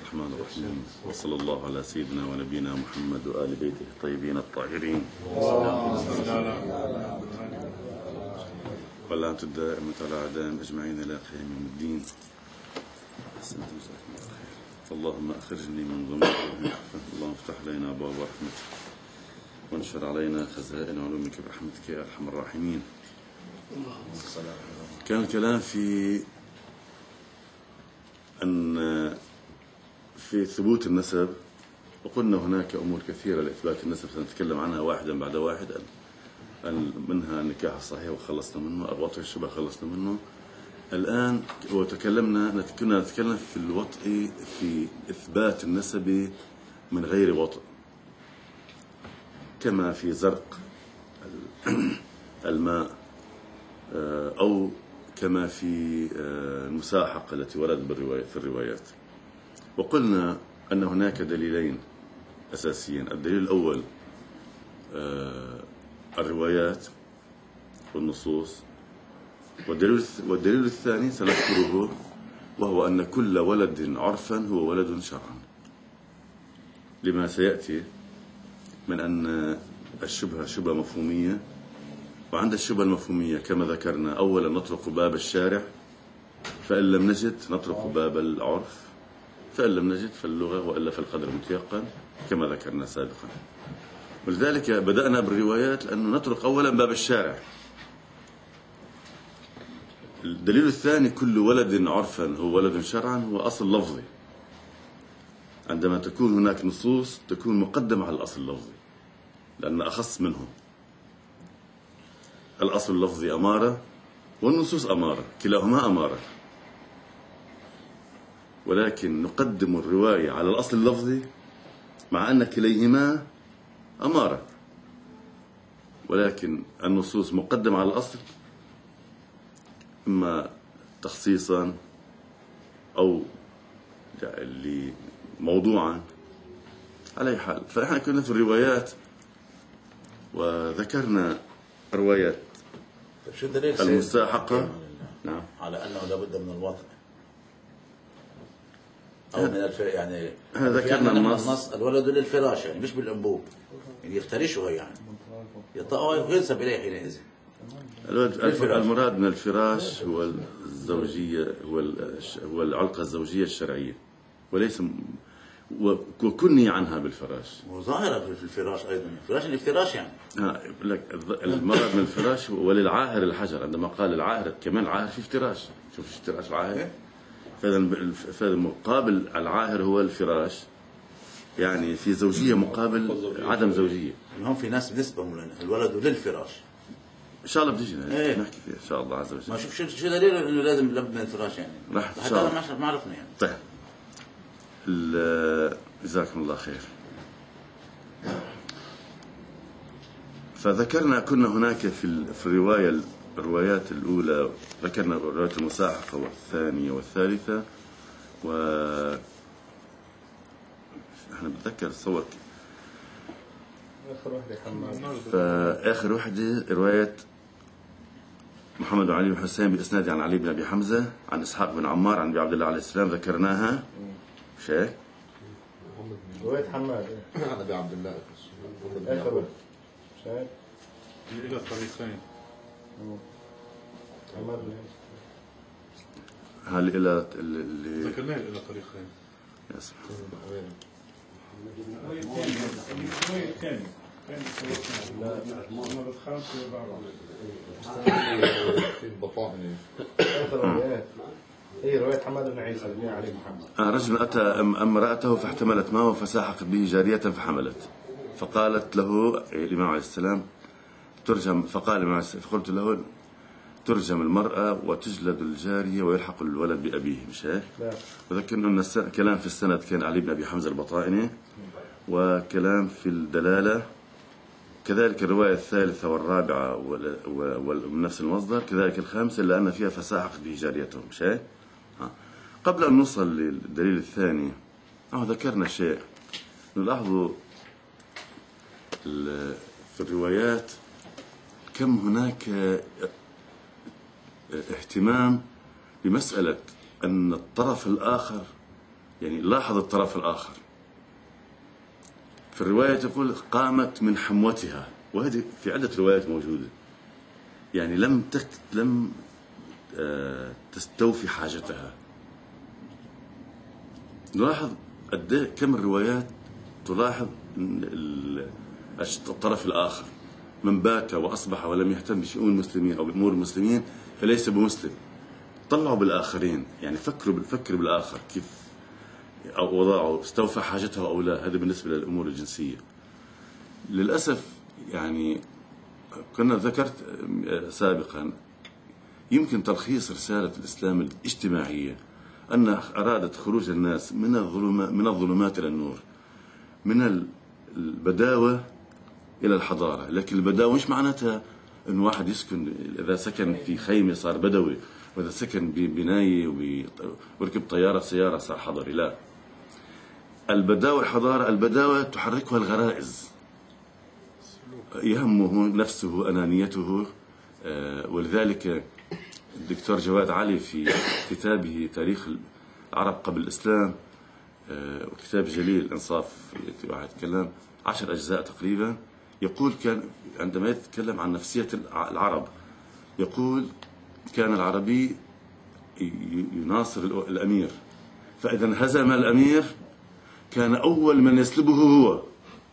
الرحمن الرحيم، وصلى الله على سيدنا ونبينا محمد وآل بيته الطيبين الطاهرين واللعنة الدائمة على أعدائهم أجمعين إلى قيام يوم الدين. فاللهم أخرجني من ظلمات، اللهم افتح علينا أبواب رحمتك وانشر علينا خزائن علومك برحمتك يا أرحم الراحمين. كان الكلام في ثبوت النسب، وقلنا هناك أمور كثيرة لإثبات النسب سنتكلم عنها واحدا بعد واحد. منها النكاح الصحيح وخلصنا منه، الوطء الشبه خلصنا منه. الآن كنا نتكلم في الوطء في إثبات النسب من غير وطء، كما في زرق الماء أو كما في المساحقة التي وردت في الروايات. وقلنا أن هناك دليلين أساسيين. الدليل الأول الروايات والنصوص، والدليل الثاني سنذكره، وهو أن كل ولد عرفا هو ولد شرعا، لما سيأتي من أن الشبهة شبهة مفهومية. وعند الشبهة المفهومية كما ذكرنا، أولا نطرق باب الشارع، فإن لم نجد نطرق باب العرف، فإن لم نجد فاللغة، وإلا فالقدر المتيقن كما ذكرنا سابقا. ولذلك بدأنا بالروايات لأنه نطرق أولا باب الشارع. الدليل الثاني كل ولد عرفا هو ولد شرعا هو أصل لفظي. عندما تكون هناك نصوص تكون مقدمة على الأصل اللفظي لأن أخص منه. الأصل اللفظي أمارة والنصوص أمارة، كلاهما أمارة، ولكن نقدم الرواية على الأصل اللفظي مع أن كليهما أمارة، ولكن النصوص مقدمة على الأصل إما تخصيصا أو موضوعا على أي حال. فإحنا كنا في الروايات وذكرنا روايات شو الدليل المستحقة نعم على أنه لابد من الوطن أو من يعني ذكرنا النص الولد للفراش، يعني مش بالأنبوب، يعني يفترشه، يعني يطأه وينسب إليه حينئذ. المراد من الفراش هو الزوجية، هو العلاقة الزوجية الشرعية، وليس وكني عنها بالفراش. وظاهرة في الفراش أيضا، الفراش الافتراش يعني. المراد من الفراش وللعاهر الحجر. عندما قال العاهر كمان العاهر في افتراش، شوف افتراش العاهر. فهذا مقابل العاهر هو الفراش، يعني في زوجية مقابل عدم زوجية. هم في ناس بنسبهم الولد للفراش. إن شاء الله بتجينا نحكي فيها إن شاء الله عز وجل. ما شوف شو دليل إنه لازم لب من الفراش يعني. حتى ما عرفنا يعني. طيب جزاكم الله خير. فذكرنا كنا هناك في الروايات الأولى ذكرنا رواية المساحقة والثانية والثالثة، احنا بنتذكر صوت فآخر واحدة رواية محمد بن علي بن حسين بإسناد عن علي بن أبي حمزة عن إسحاق بن عمار عن أبي عبد الله عليه السلام، ذكرناها. شيء رواية حماد عن أبي عبد الله آخر شيء إلى الطريقين. هل إلى اللي ذكرناه إلى طريقين. يا سبحان الله. هي رواية حماد بن عيسى بن علي محمد. رجل أتى امرأته فاحتملت معه فساحقت به جارية فحملت، فقالت له الإمام عليه السلام ترجم، فقال فقلت له ترجم المرأة وتجلد الجارية ويلحق الولد بأبيه، مش هيك؟ وذكرنا أن كلام في السند كان علي بن أبي حمزة البطائني، وكلام في الدلالة كذلك الرواية الثالثة والرابعة ومن نفس المصدر، كذلك الخامسة لأن فيها فساحقت به جاريته، مش هيك؟ قبل أن نوصل للدليل الثاني ذكرنا شيء نلاحظه في الروايات، كم هناك اهتمام بمسألة أن الطرف الآخر يعني لاحظ الطرف الآخر. في الرواية تقول قامت من حموتها، وهذه في عدة روايات موجودة، يعني لم تستوفي حاجتها. نلاحظ كم الروايات تلاحظ الطرف الآخر، من بات وأصبح ولم يهتم بشؤون المسلمين أو بأمور المسلمين فليس بمسلم. طلعوا بالآخرين، يعني فكروا بالآخر كيف أو وضعوا استوفى حاجته أو لا. هذا بالنسبة للأمور الجنسية. للأسف يعني كنا ذكرت سابقا يمكن تلخيص رسالة الإسلام الاجتماعية أن أرادت خروج الناس من الظلمات إلى النور، من البداوة إلى الحضارة. لكن البداوة مش معناتها أن واحد يسكن، إذا سكن في خيمة صار بدوي، وإذا سكن ببناية وركب طيارة سيارة صار حضري. لا، البداوة الحضارة، البداوة تحركها الغرائز، يهمه نفسه أنانيته. ولذلك الدكتور جواد علي في كتابه تاريخ العرب قبل الإسلام، وكتاب جليل الإنصاف يتكلم 10 أجزاء تقريبا، يقول كان عندما يتكلم عن نفسية العرب يقول كان العربي يناصر الأمير، فإذا انهزم الأمير كان أول من يسلبه هو.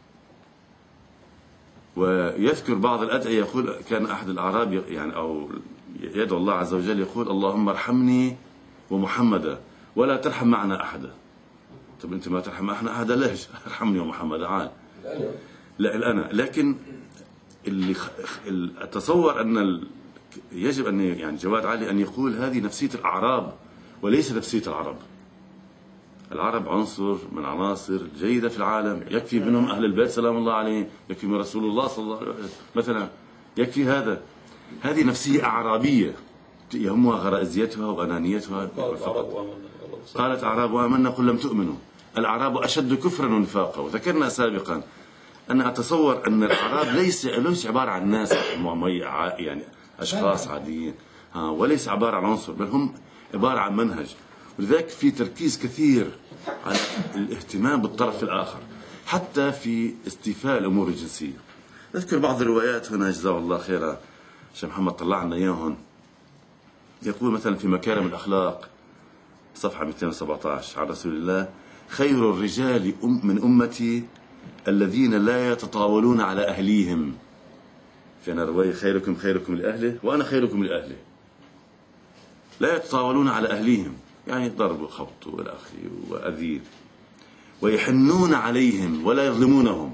ويذكر بعض الأدعية يقول كان أحد الأعراب يعني أو يدعو الله عز وجل يقول اللهم ارحمني ومحمدا ولا ترحم معنا أحدا. طب أنت ما ترحم معنا أحدا ليش؟ ارحمني ومحمدا عال. لا الأنا. لكن اللي أتصور أن يجب أن يعني جواد علي أن يقول هذه نفسية الأعراب وليس نفسية العرب. العرب عنصر من عناصر الجيدة في العالم، يكفي منهم أهل البيت سلام الله عليهم، يكفي من رسول الله صلى الله عليه وسلم مثلا، يكفي هذا. هذه نفسية أعرابية يهمها غرائزيتها وأنانيتها فقط. قالت أعراب آمنا قل لم تؤمنوا، الأعراب أشد كفرا ونفاقا. وذكرنا سابقا أن أتصور أن الأعراب ليس عبارة عن ناس يعني أشخاص عاديين، وليس عبارة عن عنصر، بل هم عبارة عن منهج. ولذلك في تركيز كثير على الاهتمام بالطرف الآخر حتى في استيفاء الأمور الجنسية. نذكر بعض الروايات هنا جزاه الله خيرا شيخ محمد طلع لنا إياهم. يقول مثلا في مكارم الأخلاق صفحة 217 عن رسول الله خير الرجال من أمتي الذين لا يتطاولون على أهليهم. فأنا رواية خيركم لأهله وأنا خيركم لأهله. لا يتطاولون على أهليهم يعني ضرب وخبط والأخي وأذير، ويحنون عليهم ولا يظلمونهم.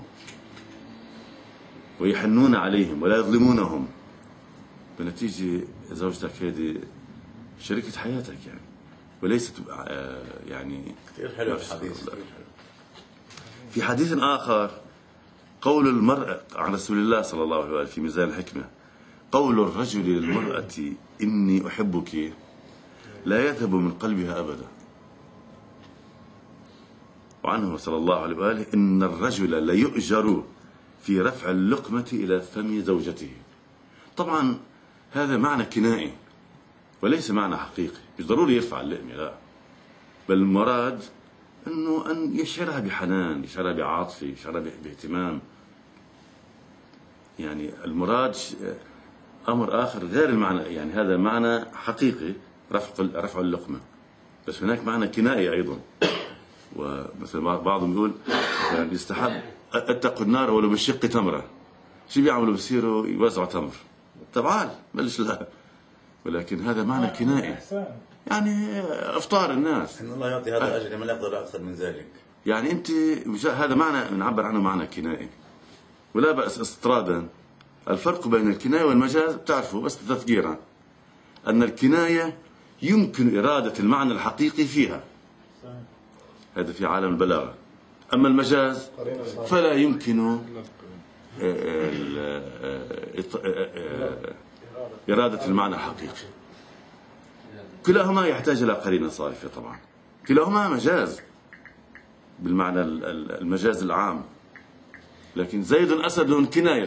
ويحنون عليهم ولا يظلمونهم. بنتيجة زوجتك هذه شريكة حياتك يعني، وليست يعني كثير حلو الحديث. في حديث آخر قول المرأة عن رسول الله صلى الله عليه وسلم في ميزان الحكمة قول الرجل للمرأة إني أحبك لا يذهب من قلبها أبدا. وعنه صلى الله عليه وآله إن الرجل ليؤجر في رفع اللقمة إلى فم زوجته. طبعا هذا معنى كنائي وليس معنى حقيقي، مش ضروري يرفع اللقمة لا، بل المراد أنه أن يشعرها بحنان، يشعرها بعاطفة، يشعرها باهتمام. يعني المراد أمر آخر غير المعنى، يعني هذا معنى حقيقي رفع اللقمة، بس هناك معنى كنائي أيضا. ومثل بعضهم يقول يعني يستحب اتقوا النار ولو بالشق تمرة. شو بيعملوا؟ بصيروا يوزعوا تمر. طبعا بلش لا، ولكن هذا معنى كنائي يعني افطار الناس. إن الله يعطي هذا الأجر من يقدر أكثر من ذلك. يعني أنت هذا معنى نعبر عنه معنى كنائي، ولا بأس استطرادا. الفرق بين الكناية والمجاز بتعرفوا بس تذكيرا أن الكناية يمكن إرادة المعنى الحقيقي فيها، هذا في عالم البلاغة. أما المجاز فلا يمكن إرادة المعنى الحقيقي. كلاهما يحتاج إلى قرينة صارفة طبعا، كلاهما مجاز بالمعنى المجاز العام، لكن زيد أسد كناية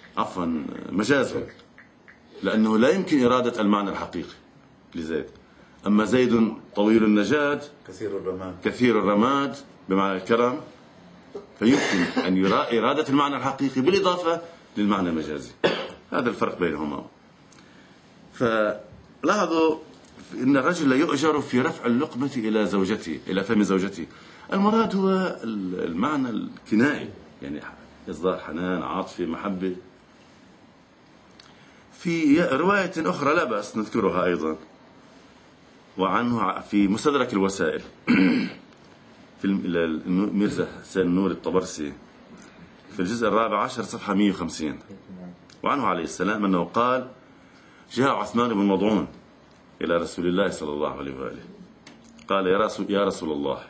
مجاز، لأنه لا يمكن إرادة المعنى الحقيقي لزيد. أما زيد طويل النجاد كثير الرماد بمعنى الكرم، فيمكن أن يرى إرادة المعنى الحقيقي بالإضافة للمعنى المجازي. هذا الفرق بينهما. فلاحظوا إن الرجل لا يؤجر في رفع اللقمة إلى زوجته، إلى فم زوجته. المراد هو المعنى الكنائي، يعني إصدار حنان، عاطفة، محبة. في رواية أخرى لا بأس نذكرها أيضا، وعنه في مستدرك الوسائل في الميرزا حسين نور الطبرسي في الجزء 14 صفحة 150. وعنه عليه السلام أنه قال: جاء عثمان بن مضعون إلى رسول الله صلى الله عليه وآله، قال: يا رسول الله،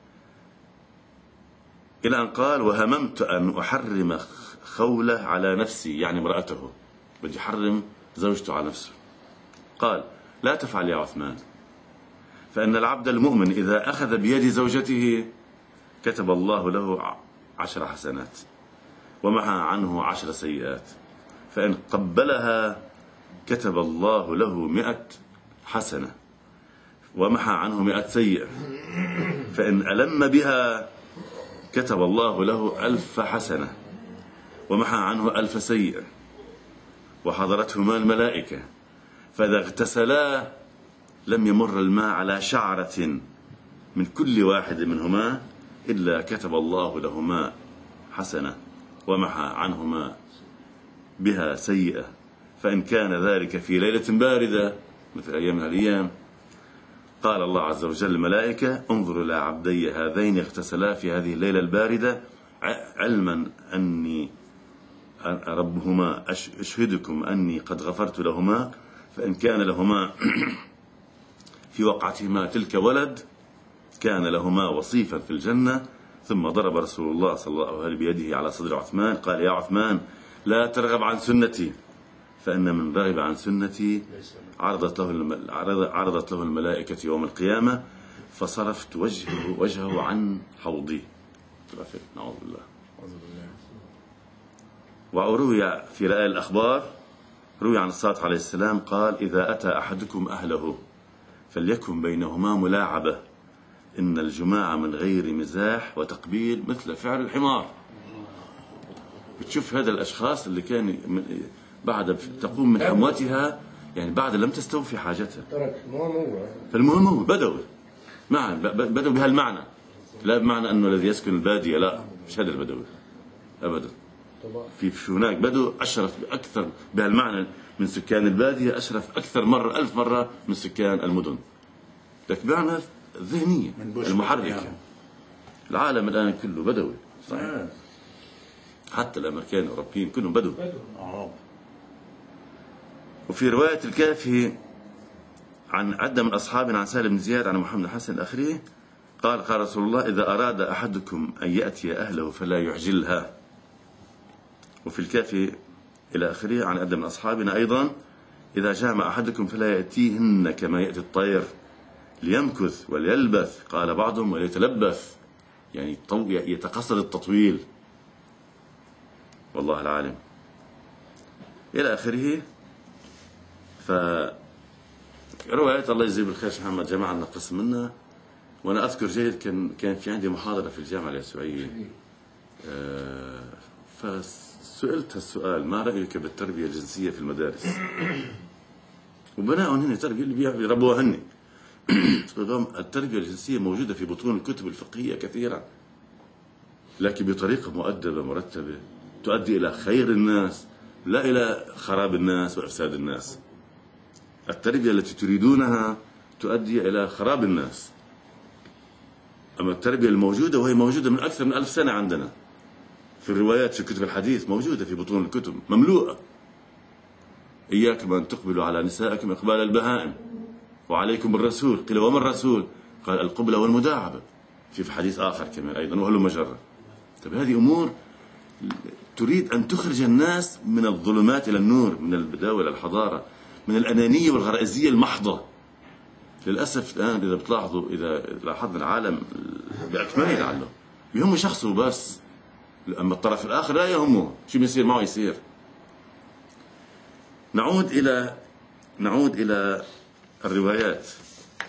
إلى أن قال: وهممت أن أحرم خولة على نفسي، يعني امرأته، بدي أحرم زوجته على نفسه. قال: لا تفعل يا عثمان، فإن العبد المؤمن إذا أخذ بيد زوجته كتب الله له 10 حسنات ومحى عنه 10 سيئات، فإن قبلها كتب الله له 100 حسنة ومحى عنه 100 سيئة، فإن ألم بها كتب الله له 1000 حسنة ومحى عنه 1000 سيئة، وحضرتهما الملائكة، فإذا اغتسلا لم يمر الماء على شعرة من كل واحد منهما إلا كتب الله لهما حسنة ومحى عنهما بها سيئة، فإن كان ذلك في ليلة باردة مثل أيام الأيام قال الله عز وجل للملائكة: انظروا إلى عبدي هذين اغتسلا في هذه الليلة الباردة علما أني ربهما أشهدكم أني قد غفرت لهما، فإن كان لهما في وقعتهما تلك ولد كان لهما وصيفا في الجنة. ثم ضرب رسول الله صلى الله عليه وسلم بيده على صدر عثمان، قال: يا عثمان، لا ترغب عن سنتي، فإن من رغب عن سنتي عرضت له الملائكة يوم القيامة، فصرفت وجهه عن حوضي. نعوذ بالله. وروي في رأي الأخبار، روي عن الصادق عليه السلام قال: إذا أتى أحدكم أهله فليكن بينهما ملاعبة، إن الجماع من غير مزاح وتقبيل مثل فعل الحمار. بتشوف هذا الأشخاص اللي كان بعد تقوم من حمواتها، يعني بعد لم تستوفي حاجتها. فالمهم هو بدوي، بدوي بهالمعنى، لا بمعنى أنه الذي يسكن البادية، لا، مش هذا البدوي أبدا. في هناك بدو أشرف أكثر بهالمعنى من سكان البادية، أشرف أكثر مرة 1000 مرة من سكان المدن. لكن بمعنى الذهنية المحركة. العالم الآن كله بدوي، صحيح. حتى الأمريكان والأوروبيين كلهم بدو. وفي رواية الكافي عن عدة من أصحابنا عن سالم بن زياد عن محمد الحسن الأخري قال رسول الله: إذا أراد أحدكم أن يأتي أهله فلا يعجلها. وفي الكافي إلى آخره عن عدة من أصحابنا أيضا: إذا جامع أحدكم فلا يأتيهن كما يأتي الطير ليمكث وليلبث، قال بعضهم وليتلبث، يعني يتقصد التطويل، والله العالم، إلى آخره. فرواية الله يجزيه بالخير شيخ محمد جماعة لنا قسم منها. وأنا أذكر جيد كان في عندي محاضرة في الجامعة اليسوعية، فسئلت السؤال: ما رأيك بالتربية الجنسية في المدارس؟ وبناء هن تربية اللي بيربوها هن. التربية الجنسية موجودة في بطون الكتب الفقهية كثيرا، لكن بطريقة مؤدبة مرتبة تؤدي إلى خير الناس، لا إلى خراب الناس وإفساد الناس. التربية التي تريدونها تؤدي إلى خراب الناس. أما التربية الموجودة، وهي موجودة من أكثر من 1000 سنة عندنا في الروايات، في كتب الحديث، موجودة في بطون الكتب مملوءة: إياكم أن تقبلوا على نسائكم إقبال البهائم، وعليكم بالرسول. قيل: وما الرسول؟ قال: القبلة والمداعبة. في حديث آخر كمان أيضا: وهل مجرة. طيب هذه أمور تريد أن تخرج الناس من الظلمات إلى النور، من البداوة إلى الحضارة، من الأنانية والغرائزية المحضة. للأسف الآن إذا بتلاحظوا، إذا لاحظنا العالم بأكمله لعله يهم شخصه بس، أما الطرف الآخر لا يهمه شو بيصير معه يصير. نعود إلى الروايات.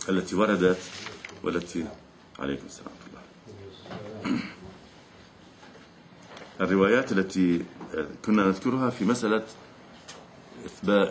التي وردت والتي عليكم السلام ورحمة الله. الروايات التي كنا نذكرها في مسألة إثبات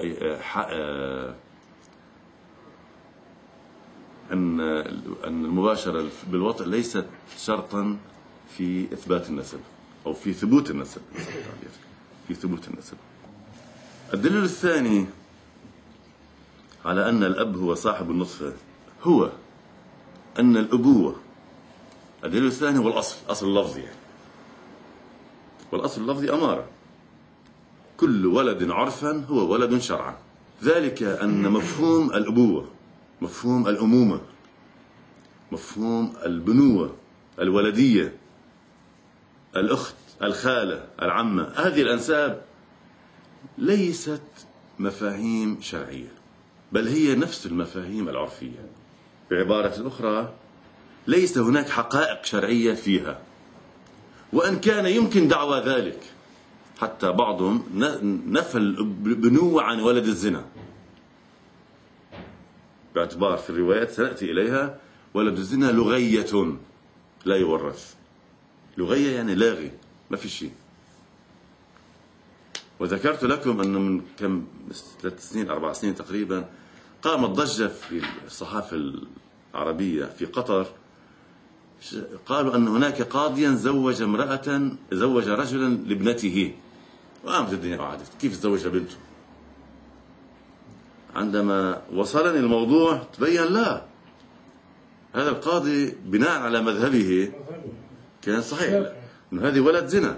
أن المباشرة بالوطء ليست شرطا في إثبات النسب أو في ثبوت النسب، في ثبوت النسب. الدليل الثاني على أن الأب هو صاحب النطفة هو أن الأبوة، الدليل الثاني هو الأصل اللفظي يعني. والأصل اللفظي أمارة، كل ولد عرفا هو ولد شرعا. ذلك أن مفهوم الأبوة، مفهوم الأمومة، مفهوم البنوة، الولدية، الأخت، الخالة، العمة، هذه الأنساب ليست مفاهيم شرعية، بل هي نفس المفاهيم العرفية. بعبارة أخرى ليس هناك حقائق شرعية فيها، وأن كان يمكن دعوى ذلك. حتى بعضهم نفى البنوة عن ولد الزنا، باعتبار في الروايات سنأتي إليها ولد الزنا لغية لا يورث. لغية يعني لاغي، ما في شيء. وذكرت لكم أن من كم 3 سنين 4 سنين تقريبا قامت ضجة في الصحافة العربية في قطر، قالوا أن هناك قاضيا زوج رجلا لابنته، وقامت الدنيا وعادت. كيف تزوج بنته؟ عندما وصلني الموضوع تبين لا، هذا القاضي بناء على مذهبه كان صحيح أنه هذه ولد زنا،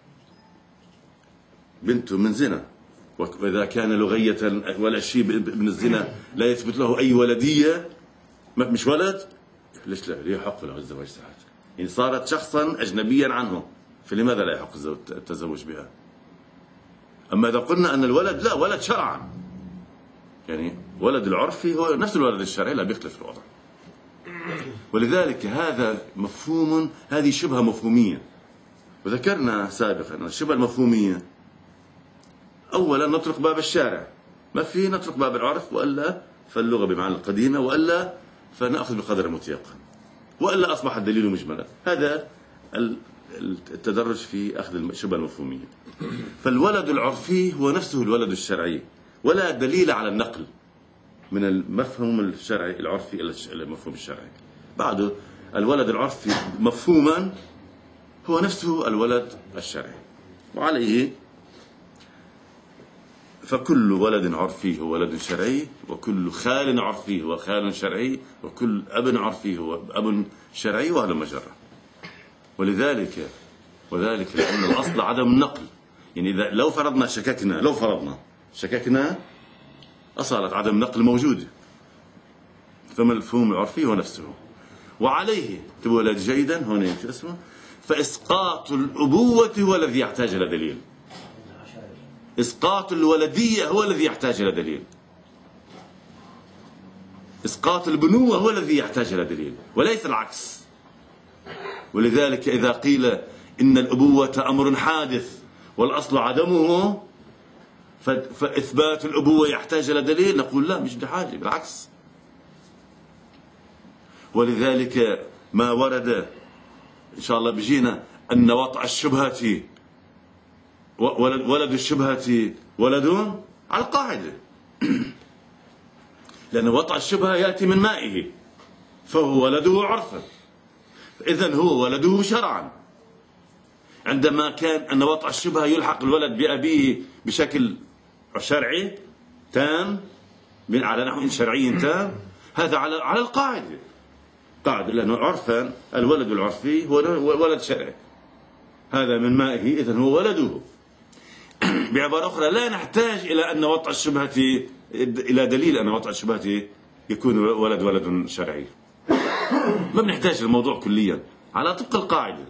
بنته من زنا، وإذا كان لغية ولا شيء ابن الزنا لا يثبت له أي ولدية، مش ولد، ليش لا؟ ليه حق له الزواج ساعات؟ يعني صارت شخصا أجنبيا عنه، فلماذا لا يحق التزوج بها؟ أما إذا قلنا أن الولد لا، ولد شرعا، يعني ولد العرفي هو نفس الولد الشرعي، لا بيختلف الوضع. ولذلك هذا مفهوم، هذه شبهة مفهومية. وذكرنا سابقا أن الشبهة المفهومية أولا نطرق باب الشارع، ما في نطرق باب العرف، وإلا فاللغة بمعنى القديمة، وإلا فنأخذ بقدر المتيقن، وإلا أصبح الدليل مجملا. هذا التدرج في أخذ الشبهة المفهومية. فالولد العرفي هو نفسه الولد الشرعي، ولا دليل على النقل من المفهوم الشرعي العرفي إلى المفهوم الشرعي. بعده الولد العرفي مفهوما هو نفسه الولد الشرعي، وعليه فكل ولد عرفي هو ولد شرعي، وكل خال عرفي هو خال شرعي، وكل أب عرفي هو أب شرعي، وهذا مجرى. وذلك لأن الأصل عدم النقل. يعني إذا لو فرضنا شككنا أصالة عدم النقل موجودة، فمفهوم العرفي هو نفسه. وعليه تبولد جيدا هنا شو اسمه، فإسقاط الأبوة هو الذي يحتاج إلى دليل. إسقاط الولدية هو الذي يحتاج إلى دليل. إسقاط البنوة هو الذي يحتاج إلى دليل، وليس العكس. ولذلك إذا قيل إن الأبوة أمر حادث والأصل عدمه، فإثبات الأبوة يحتاج إلى دليل، نقول لا، مش بحاجة، بالعكس. ولذلك ما ورد إن شاء الله بيجينا أن وطأ الشبهة ولد الشبهة ولد على القاعدة، لأن وطأ الشبهة يأتي من مائه، فهو ولده عرفا، إذن هو ولده شرعا. عندما كان أن وطأ الشبهة يلحق الولد بأبيه بشكل شرعي تام، على نحو شرعي تام، هذا على القاعدة، قاعدة، لأنه عرفا الولد العرفي هو ولد شرعي، هذا من مائه، إذن هو ولده. بعبارة أخرى لا نحتاج إلى أن وطأ الشبهة، إلى دليل أن وطأ الشبهة يكون ولد شرعي، ما بنحتاج الموضوع كليا، على طبق القاعدة.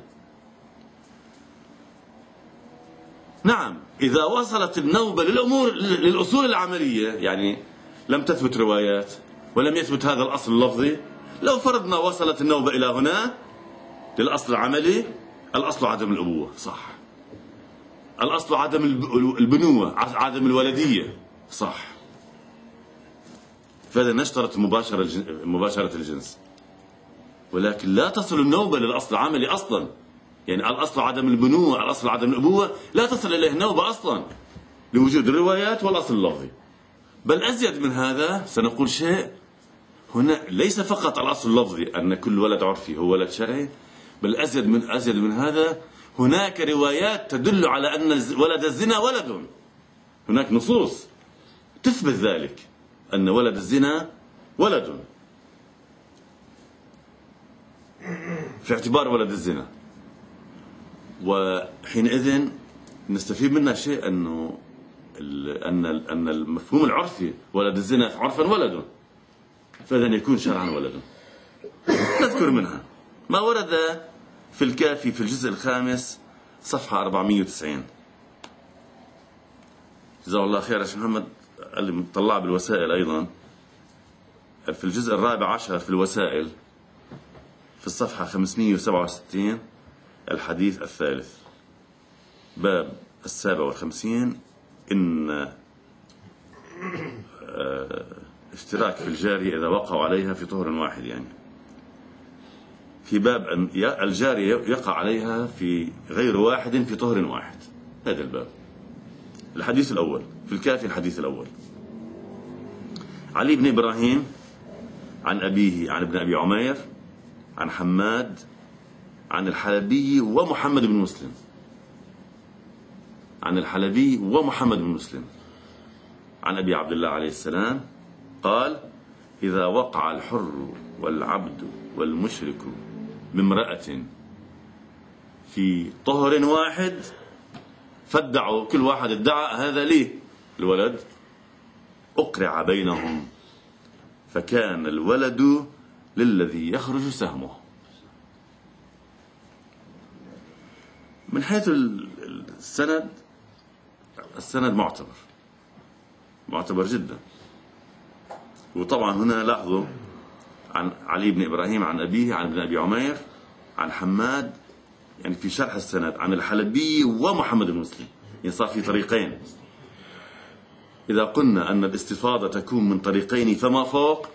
نعم، إذا وصلت النوبة للأصول العملية، يعني لم تثبت روايات ولم يثبت هذا الأصل اللفظي، لو فرضنا وصلت النوبة إلى هنا للأصل العملي، الأصل عدم الأبوة، صح. الأصل عدم البنوة، عدم الولدية، صح. فهذا نشترط مباشرة الجنس، ولكن لا تصل النوبة للأصل العملي أصلا. يعني الأصل عدم البنوة، الأصل عدم الأبوة، لا تصل إليه النوبة أصلا لوجود الروايات والأصل اللفظي. بل أزيد من هذا سنقول شيء، هنا ليس فقط الأصل اللفظي أن كل ولد عرفي هو ولد شرعي، بل أزيد من هذا، هناك روايات تدل على أن ولد الزنا ولد. هناك نصوص تثبت ذلك، أن ولد الزنا ولد في اعتبار ولد الزنا. وحينئذ نستفيد منها شيء، أن المفهوم العرفي ولد الزنا عرفا ولد، فإذا يكون شرعا ولد. نذكر منها ما ورد في الكافي في الجزء الخامس صفحة 490. جزاه الله خير يا شيخ محمد، اللي مطلع بالوسائل أيضا في الجزء الرابع عشر في الوسائل في الصفحة 567 الحديث الثالث باب 57 إن اشتراك في الجارية إذا وقعوا عليها في طهر واحد، يعني في باب أن الجارية يقع عليها في غير واحد في طهر واحد. هذا الباب. الحديث الأول في الكافي، الحديث الأول علي بن إبراهيم عن أبيه عن ابن أبي عمير عن حماد عن الحلبي ومحمد بن مسلم، عن الحلبي ومحمد بن مسلم عن أبي عبد الله عليه السلام قال: إذا وقع الحر والعبد والمشرك بامرأة في طهر واحد فادعوا، كل واحد ادعى هذا لي الولد، أقرع بينهم فكان الولد للذي يخرج سهمه. من حيث السند معتبر جدا. وطبعا هنا لاحظوا عن علي بن إبراهيم عن أبيه عن ابن أبي عمير عن حماد، يعني في شرح السند عن الحلبي ومحمد بن مسلم، يعني صار في طريقين. إذا قلنا أن الاستفاضة تكون من طريقين فما فوق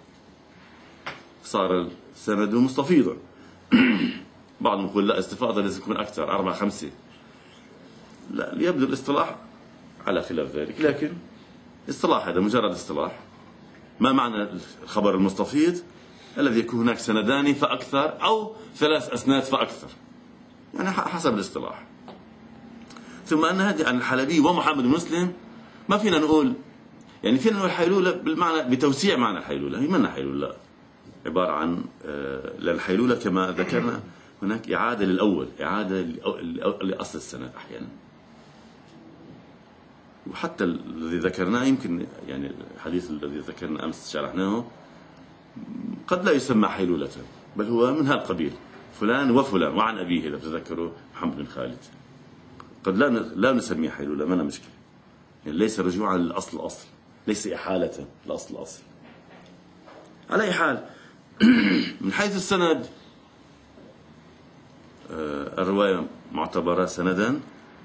صار السند مستفيضا. بعضهم يقول لا، استفاضة لازم تكون أكثر، 4 5. لا، يبدو الاصطلاح على خلاف ذلك، لكن اصطلاح هذا مجرد اصطلاح. ما معنى الخبر المستفيض؟ الذي يكون هناك سندان فأكثر أو 3 أسناد فأكثر، يعني حسب الاصطلاح. ثم أن هذه عن الحلبي ومحمد بن مسلم ما فينا نقول، يعني فينا نقول حيلولة بالمعنى بتوسيع معنى الحيلولة، هي منا حيلولة، عبارة عن للحيلولة كما ذكرنا هناك إعادة للأول، إعادة لأصل السند أحيانا. وحتى الذي ذكرناه يمكن، يعني الحديث الذي ذكرنا أمس شرحناه قد لا يسمى حيلولة، بل هو من هذا القبيل، فلان وفلان وعن أبيه إذا تذكروا محمد بن خالد، قد لا نسميه حيلولة، ما مشكلة، يعني ليس رجوعا للأصل ليس إحالة لأصل على أي حال. من حيث السند الرواية معتبرة سندا،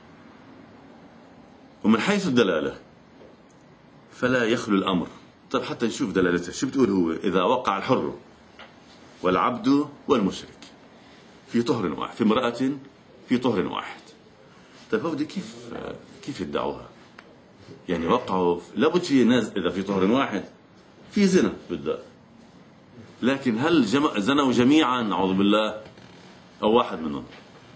ومن حيث الدلالة فلا يخلو الأمر. طيب حتى نشوف دلالته شو بتقول. هو إذا وقع الحر والعبد والمشرك في طهر واحد، في امرأة في طهر واحد. طيب هو دي كيف يدعوها؟ يعني وقعوا لابد في ناس إذا في طهر واحد في زنا بالذات، لكن هل زنوا جميعا؟ نعوذ بالله، أو واحد منهم.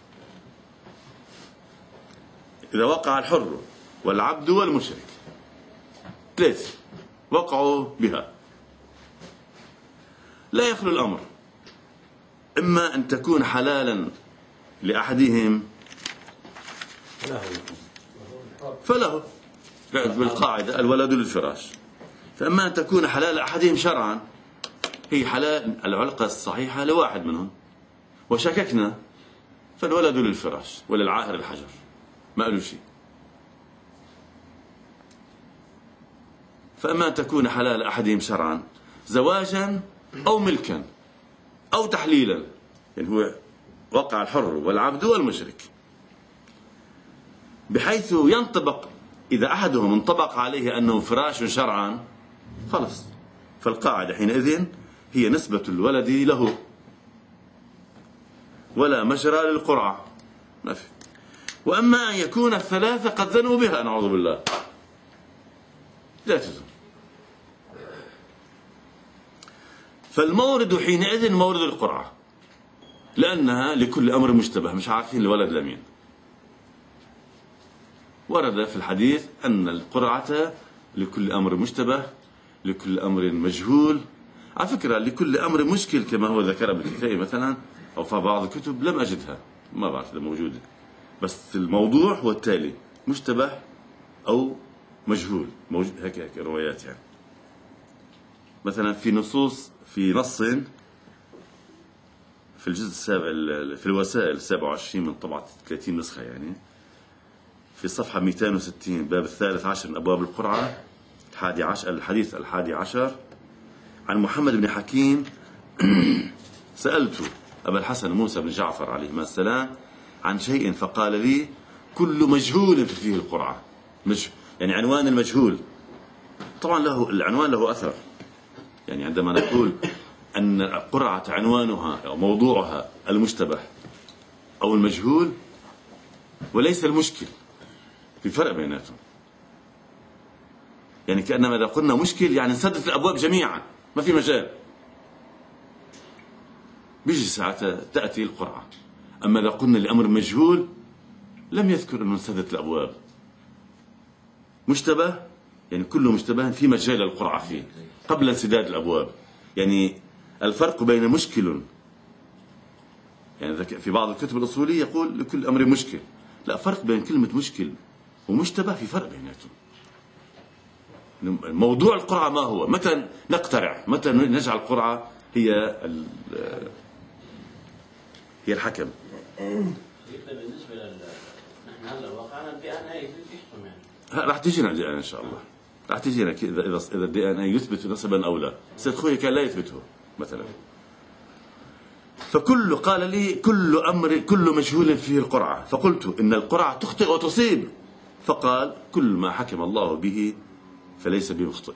إذا وقع الحر والعبد والمشرك 3 وقعوا بها، لا يخلو الأمر، إما أن تكون حلالا لأحدهم فله بالقاعدة الولد للفراش، فإما أن تكون حلال أحدهم شرعا، هي حلال العلقة الصحيحة لواحد منهم، وشككنا فالولد للفراش وللعاهر الحجر، ما قالوا شيء. فإما أن تكون حلال أحدهم شرعا زواجا أو ملكا أو تحليلا، يعني هو وقع الحر والعبد والمشرك، بحيث ينطبق إذا أحدهم انطبق عليه أنه فراش شرعا خلص فالقاعدة حينئذ هي نسبة الولد له ولا مجرى للقرعة، ما في. وأما أن يكون الثلاثة قد زنوا بها نعوذ بالله لا تزن. فالمورد حينئذ مورد القرعة، لأنها لكل أمر مشتبه، مش عارفين الولد لمين. ورد في الحديث أن القرعة لكل أمر مشتبه، لكل أمر مجهول. على فكرة لكل أمر مشكل كما هو ذكر بالكتاب مثلا أو في بعض الكتب لم أجدها، ما بعرف إذا موجودة، بس الموضوع هو التالي: مشتبه أو مجهول. موجود هيك روايات يعني. مثلا في نص في الجزء السابع في الوسائل 27 من طبعة 30 نسخة يعني، في صفحة 260 باب 13 من أبواب القرعة الحديث 11 عن محمد بن حكيم سألت أبا الحسن موسى بن جعفر عليهما السلام عن شيء فقال لي: كل مجهول فيه القرعة. يعني عنوان المجهول طبعا العنوان له أثر. يعني عندما نقول أن القرعة عنوانها أو موضوعها المشتبه أو المجهول وليس المشكل، في فرق بيناتهم. يعني كأنما إذا قلنا مشكل يعني انسدت الأبواب جميعا، ما في مجال، بيجي ساعتها تأتي القرعة. أما إذا قلنا لأمر مجهول لم يذكر أنه انسدت الأبواب. مشتبه يعني كله مشتبه في مجال القرعة فيه قبل انسداد الأبواب. يعني الفرق بين مشكل، يعني في بعض الكتب الأصولية يقول لكل أمر مشكل، لا، فرق بين كلمة مشكل ومشتبه، في فرق بيناتهم. موضوع القرعة ما هو؟ متى نقترع؟ متى نجعل القرعة هي الحكم؟ بالنسبة نحن هلا وقعنا الدي ان اي يحكم يعني. راح تجينا الدي ان ان شاء الله، راح تجينا اذا الدي ان اي يثبت نسبا او لا. سيد خوي كان لا يثبته مثلا. قال لي: كل مجهول فيه القرعة. فقلت: إن القرعة تخطئ وتصيب. فقال: كل ما حكم الله به فليس بمخطئ.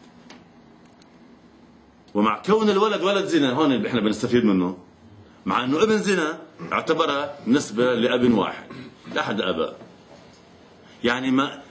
ومع كون الولد ولد زنا، هون احنا بنستفيد منه، مع انه ابن زنا اعتبرها نسبة لأب واحد لأحد الآباء. يعني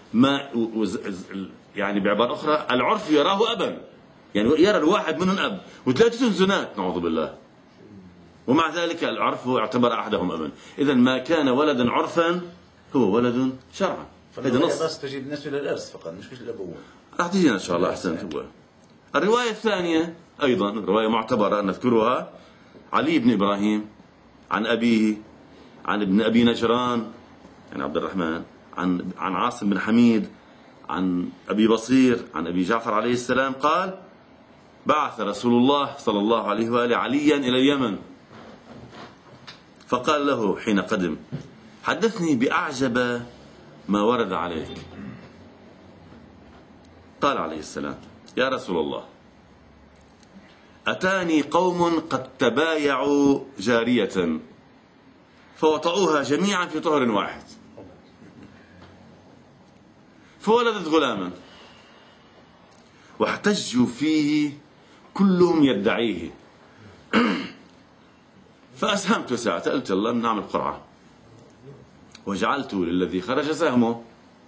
يعني بعبارة أخرى العرف يراه أبا، يعني يرى الواحد منهم أب وثلاثة زنات نعوذ بالله، ومع ذلك العرف اعتبر أحدهم أبا. إذا ما كان ولدا عرفا هو ولد شرعا. هذا نص. بس تجي بالنسبة للإرث فقط، مش للأبوة. راح تجينا إن شاء الله. أحسنت. هو الرواية الثانية أيضا رواية معتبرة نذكرها: علي بن إبراهيم عن أبيه عن ابن أبي نجران يعني عبد الرحمن عن عاصم بن حميد عن أبي بصير عن أبي جعفر عليه السلام قال: بعث رسول الله صلى الله عليه وآله عليا إلى اليمن، فقال له حين قدم: حدثني بأعجب ما ورد عليك. قال عليه السلام: يا رسول الله، أتاني قوم قد تبايعوا جارية فوطئوها جميعا في طهر واحد، فولدت غلاما واحتجوا فيه كلهم يدعيه، فأسهمت ساعة، قلت الله نعمل قرعة، وجعلت للذي خرج سهمه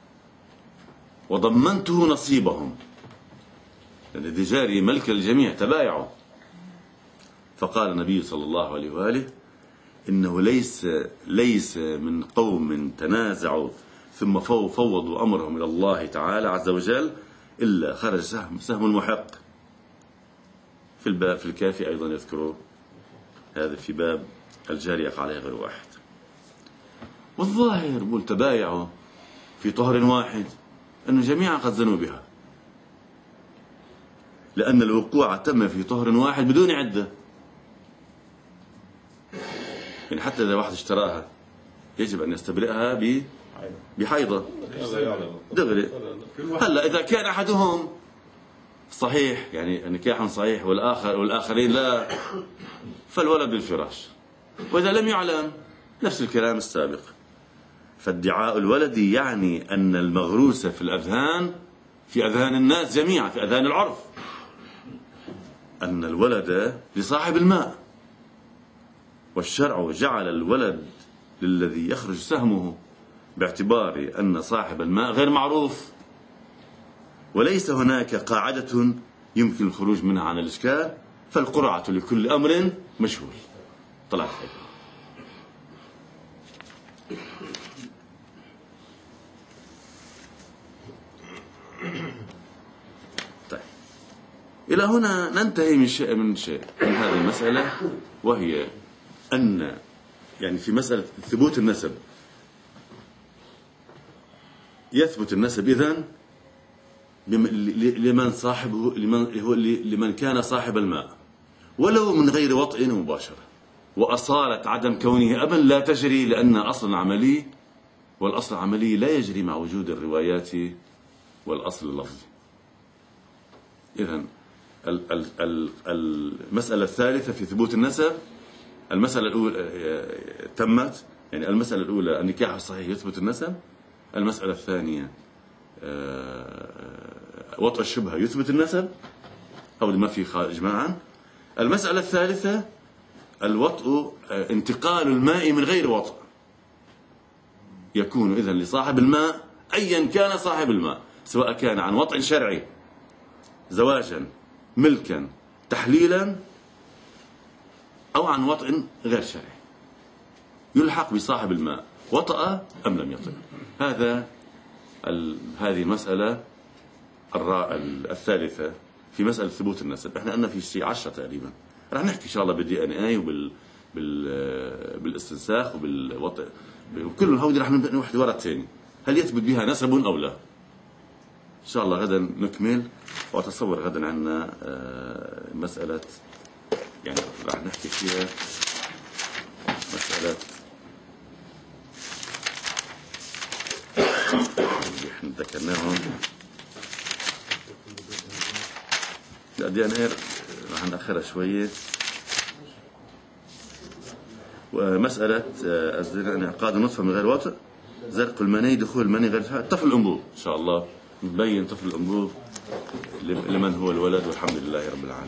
وضمنته نصيبهم، لأن يعني جاري ملك الجميع تبايعوا. فقال النبي صلى الله عليه وآله: إنه ليس من قوم تنازعوا ثم فوضوا أمرهم إلى الله تعالى عز وجل إلا خرج سهم المحق. في الكافي أيضا يذكره هذا في باب الجاري يقع عليه غير واحد. والظاهر متبايعوا في طهر واحد أن جميعا قد زنوا بها، لأن الوقوع تم في طهر واحد بدون عدة. يعني حتى إذا واحد اشتراها يجب أن يستبرئها بحيضة دغري. هلا إذا كان أحدهم صحيح يعني نكاح صحيح والآخرين لا، فالولد بالفراش. وإذا لم يعلم نفس الكلام السابق. فادعاء الولد يعني أن المغروس في الأذهان، في أذهان الناس جميعا، في أذهان العرف، أن الولد لصاحب الماء، والشرع جعل الولد للذي يخرج سهمه باعتبار أن صاحب الماء غير معروف، وليس هناك قاعدة يمكن الخروج منها عن الإشكال، فالقرعة لكل أمر مشهور. طلعت هيك. طيب، إلى هنا ننتهي من شيء من هذه المسألة، وهي أن يعني في مسألة ثبوت النسب، يثبت النسب إذن لمن صاحبه لمن كان صاحب الماء، ولو من غير وطئ مباشرة. وأصالة عدم كونه أبا لا تجري، لأن أصل عملي، والأصل العملي لا يجري مع وجود الروايات والأصل اللفظي. إذن المسألة الثالثة في ثبوت النسب، المسألة الأولى تمت، يعني المسألة الأولى النكاح الصحيح يثبت النسب، المسألة الثانية وطئ الشبهة يثبت النسب أو ما في إجماعا. المسألة الثالثة الوطء، انتقال الماء من غير وطء، يكون إذن لصاحب الماء أيا كان صاحب الماء، سواء كان عن وطء شرعي زواجا ملكا تحليلا أو عن وطء غير شرعي، يلحق بصاحب الماء وطأ أم لم يطأ. هذه المسألة الثالثة في مسألة ثبوت النسب. احنا قلنا في شيء 10 تقريبا، رح نحكي إن شاء الله بالدي ان اي بالاستنساخ وبالوطئ، وكل هودي رح نبدأ واحد ورا الثاني، هل يثبت بها نسب أو لا. إن شاء الله غدا نكمل، وأتصور غدا عندنا مسألة يعني رح نحكي فيها مسألة اللي احنا ذكرناهم. لا دي انا رح نأخرها شوية. ومسألة انعقاد النطفة من غير وطئ، زرق المني، دخول المني غير طفل الأنبوب، إن شاء الله نبين طفل الأنبوب لمن هو الولد، والحمد لله رب العالمين.